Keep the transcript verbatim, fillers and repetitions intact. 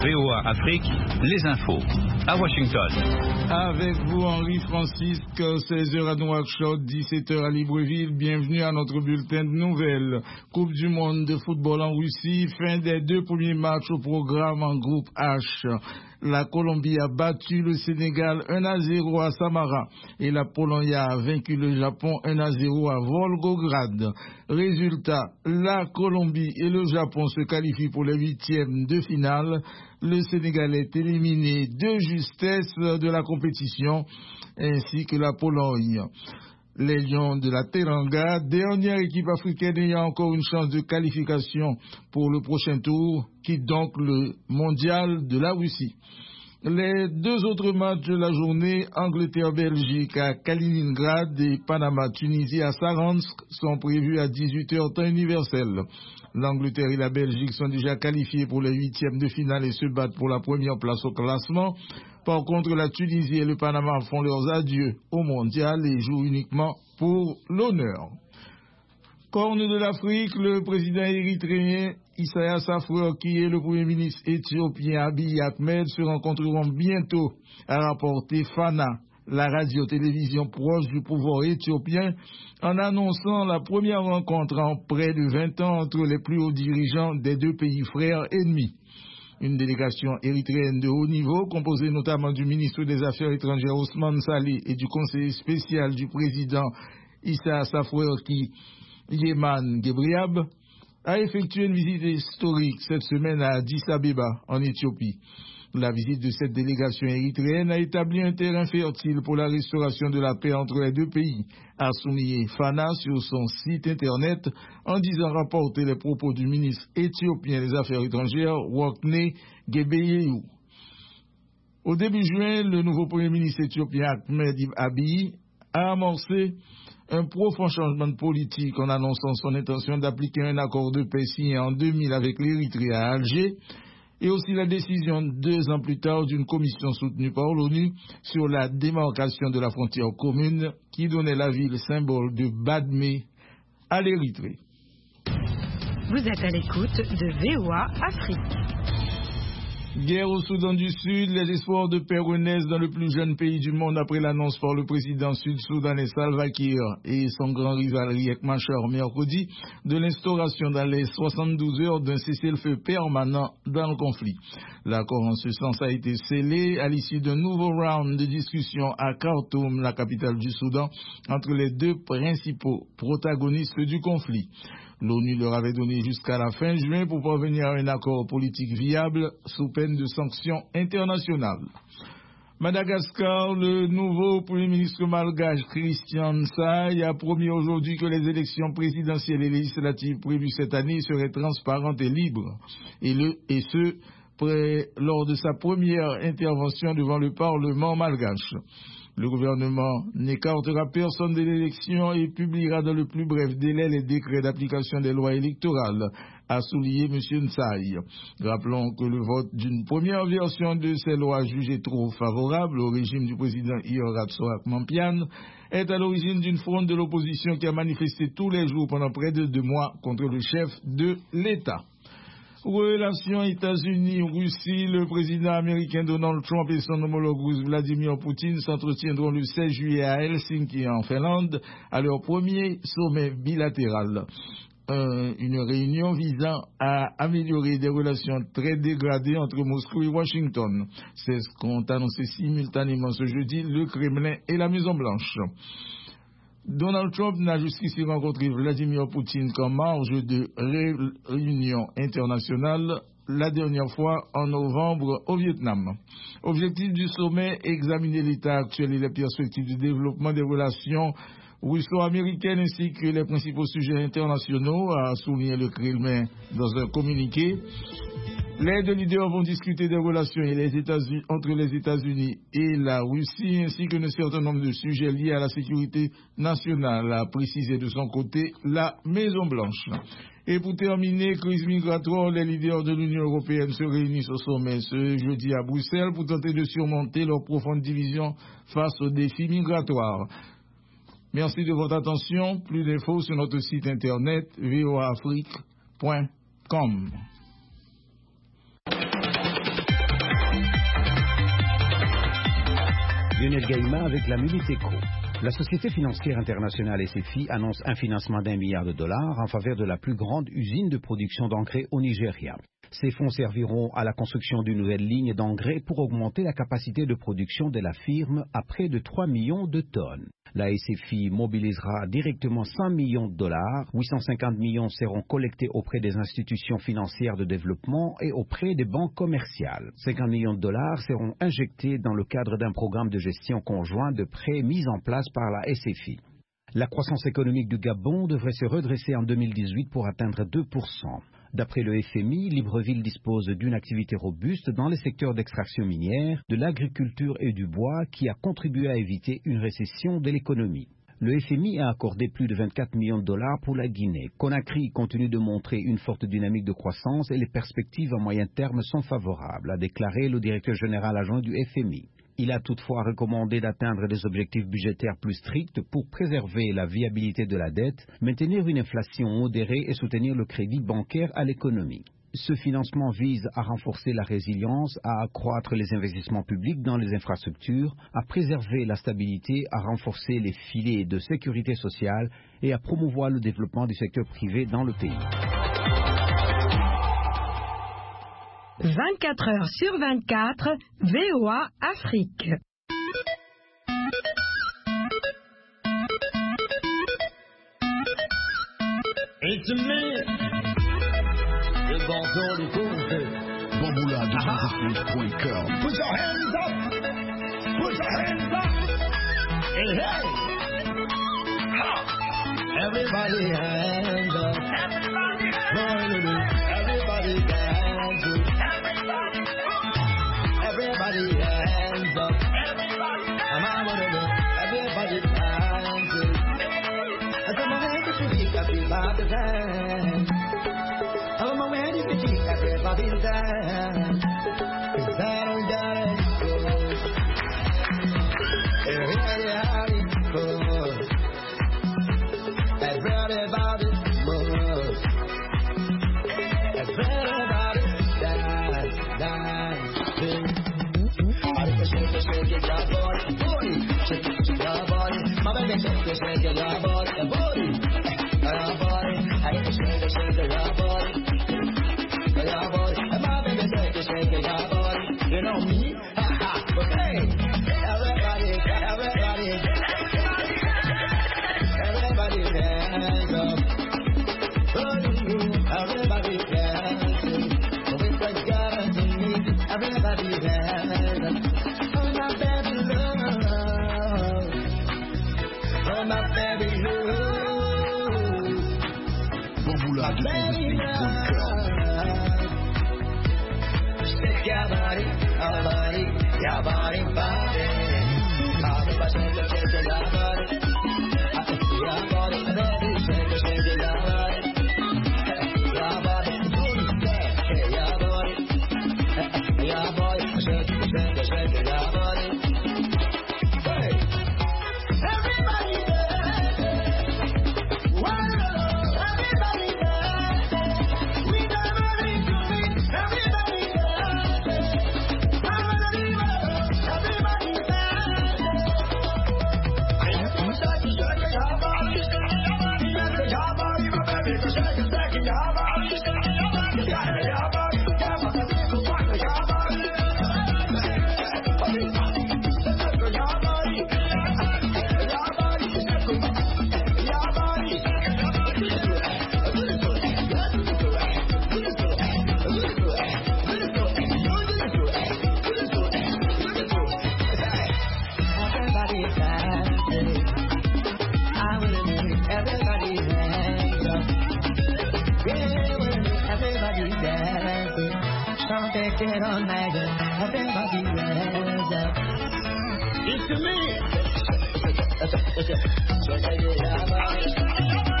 V O A Afrique, les infos, à Washington. Avec vous, Henri Francisque, seize heures à Nouakchott, dix-sept heures à Libreville. Bienvenue à notre bulletin de nouvelles. Coupe du monde de football en Russie, fin des deux premiers matchs au programme en groupe H. La Colombie a battu le Sénégal un à zéro à Samara et la Pologne a vaincu le Japon un à zéro à Volgograd. Résultat, la Colombie et le Japon se qualifient pour les huitièmes de finale. Le Sénégal est éliminé de justesse de la compétition, ainsi que la Pologne. Les Lions de la Teranga, dernière équipe africaine ayant encore une chance de qualification pour le prochain tour, quittent donc le mondial de la Russie. Les deux autres matchs de la journée, Angleterre-Belgique à Kaliningrad et Panama-Tunisie à Saransk, sont prévus à dix-huit heures temps universel. L'Angleterre et la Belgique sont déjà qualifiés pour les huitièmes de finale et se battent pour la première place au classement. Par contre, la Tunisie et le Panama font leurs adieux au mondial et jouent uniquement pour l'honneur. Corne de l'Afrique, le président érythréen Isaias Afwerki et le premier ministre éthiopien Abiy Ahmed se rencontreront bientôt, a rapporté Fana, la radio-télévision proche du pouvoir éthiopien, en annonçant la première rencontre en près de vingt ans entre les plus hauts dirigeants des deux pays frères ennemis. Une délégation érythréenne de haut niveau, composée notamment du ministre des Affaires étrangères Ousmane Saleh et du conseiller spécial du président Isaias Afwerki, Yeman Gebriab, a effectué une visite historique cette semaine à Addis Abeba, en Éthiopie. La visite de cette délégation érythréenne a établi un terrain fertile pour la restauration de la paix entre les deux pays, a souligné Fana sur son site internet en disant rapporter les propos du ministre éthiopien des Affaires étrangères, Workney Gebeyehu. Au début juin, le nouveau premier ministre éthiopien Ahmed Abiy a amorcé un profond changement de politique en annonçant son intention d'appliquer un accord de paix signé en deux mille avec l'Érythrée à Alger, et aussi la décision deux ans plus tard d'une commission soutenue par l'ONU sur la démarcation de la frontière commune qui donnait la ville symbole de Badmé à l'Érythrée. Vous êtes à l'écoute de V O A Afrique. Guerre au Soudan du Sud, les espoirs de paix renaissent dans le plus jeune pays du monde après l'annonce par le président sud-soudanais Salva Kiir et son grand rival Riek Machar mercredi de l'instauration dans les soixante-douze heures d'un cessez-le-feu permanent dans le conflit. L'accord en ce sens a été scellé à l'issue d'un nouveau round de discussion à Khartoum, la capitale du Soudan, entre les deux principaux protagonistes du conflit. L'ONU leur avait donné jusqu'à la fin juin pour parvenir à un accord politique viable sous peine de sanctions internationales. Madagascar, le nouveau premier ministre malgache Christian Nsay a promis aujourd'hui que les élections présidentielles et législatives prévues cette année seraient transparentes et libres, et, le, et ce, près, lors de sa première intervention devant le Parlement malgache. Le gouvernement n'écartera personne de l'élection et publiera dans le plus bref délai les décrets d'application des lois électorales, a souligné M. Nsay. Rappelons que le vote d'une première version de ces lois jugées trop favorables au régime du président Ior Mampian est à l'origine d'une fronde de l'opposition qui a manifesté tous les jours pendant près de deux mois contre le chef de l'État. Relations États-Unis-Russie, le président américain Donald Trump et son homologue russe Vladimir Poutine s'entretiendront le seize juillet à Helsinki en Finlande à leur premier sommet bilatéral. Euh, une réunion visant à améliorer des relations très dégradées entre Moscou et Washington. C'est ce qu'ont annoncé simultanément ce jeudi le Kremlin et la Maison-Blanche. Donald Trump n'a jusqu'ici rencontré Vladimir Poutine qu'en marge de réunions internationales, la dernière fois en novembre au Vietnam. Objectif du sommet, examiner l'état actuel et les perspectives de développement des relations russo-américaines ainsi que les principaux sujets internationaux, a souligné le Kremlin dans un communiqué. Les deux leaders vont discuter des relations et les États-Unis, entre les États-Unis et la Russie, ainsi que d'un certain nombre de sujets liés à la sécurité nationale, a précisé de son côté la Maison-Blanche. Et pour terminer, crise migratoire, les leaders de l'Union européenne se réunissent au sommet ce jeudi à Bruxelles pour tenter de surmonter leur profonde division face aux défis migratoires. Merci de votre attention. Plus d'infos sur notre site internet v o a afrique point com. Lionel Gaïma avec la Minute Éco. La Société financière internationale S F I annonce un financement d'un milliard de dollars en faveur de la plus grande usine de production d'engrais au Nigeria. Ces fonds serviront à la construction d'une nouvelle ligne d'engrais pour augmenter la capacité de production de la firme à près de trois millions de tonnes. La S F I mobilisera directement cent millions de dollars, huit cent cinquante millions seront collectés auprès des institutions financières de développement et auprès des banques commerciales. cinquante millions de dollars seront injectés dans le cadre d'un programme de gestion conjoint de prêts mis en place par la S F I. La croissance économique du Gabon devrait se redresser en deux mille dix-huit pour atteindre deux pour cent. D'après le F M I, Libreville dispose d'une activité robuste dans les secteurs d'extraction minière, de l'agriculture et du bois qui a contribué à éviter une récession de l'économie. Le F M I a accordé plus de vingt-quatre millions de dollars pour la Guinée. Conakry continue de montrer une forte dynamique de croissance et les perspectives à moyen terme sont favorables, a déclaré le directeur général adjoint du F M I. Il a toutefois recommandé d'atteindre des objectifs budgétaires plus stricts pour préserver la viabilité de la dette, maintenir une inflation modérée et soutenir le crédit bancaire à l'économie. Ce financement vise à renforcer la résilience, à accroître les investissements publics dans les infrastructures, à préserver la stabilité, à renforcer les filets de sécurité sociale et à promouvoir le développement du secteur privé dans le pays. vingt-quatre heures sur vingt-quatre, V O A Afrique. It's me, le bandeau du coup. Bamboula deux cent dix-huit point com. Put your hands up, put your hands up, hey hey. Ha. Everybody hands up, everybody hands up, everybody hands up. Everybody hands up. Everybody hands up. Everybody hands up. I said my hand is weak, everybody's hands. Oh, my hand is weak, everybody's hands. Cause I don't got it good. Everybody has it good. Everybody moves. Everybody dance, dance. Shake it, shake it, your body, body. Shake it, shake your body. My baby, shake it, shake it, your body, your body, your body. I get to shake it, shake it, your body, your body. My baby, shake it, shake it, your body. You know me, ha ha. Okay, everybody, everybody, everybody hands up. Everybody hands up. With the God to me, everybody hands up. Bamboula deux cent dix-huit point com. Shake your body, your body, your body, body. Everybody shake it, shake it, your body. Your body, baby, shake it, shake it, your body. Your body, hey, your body. Your body, shake it, shake it, shake it, your body. Hey, everybody dance. Wow. Get on like that, everybody hands up. It's me.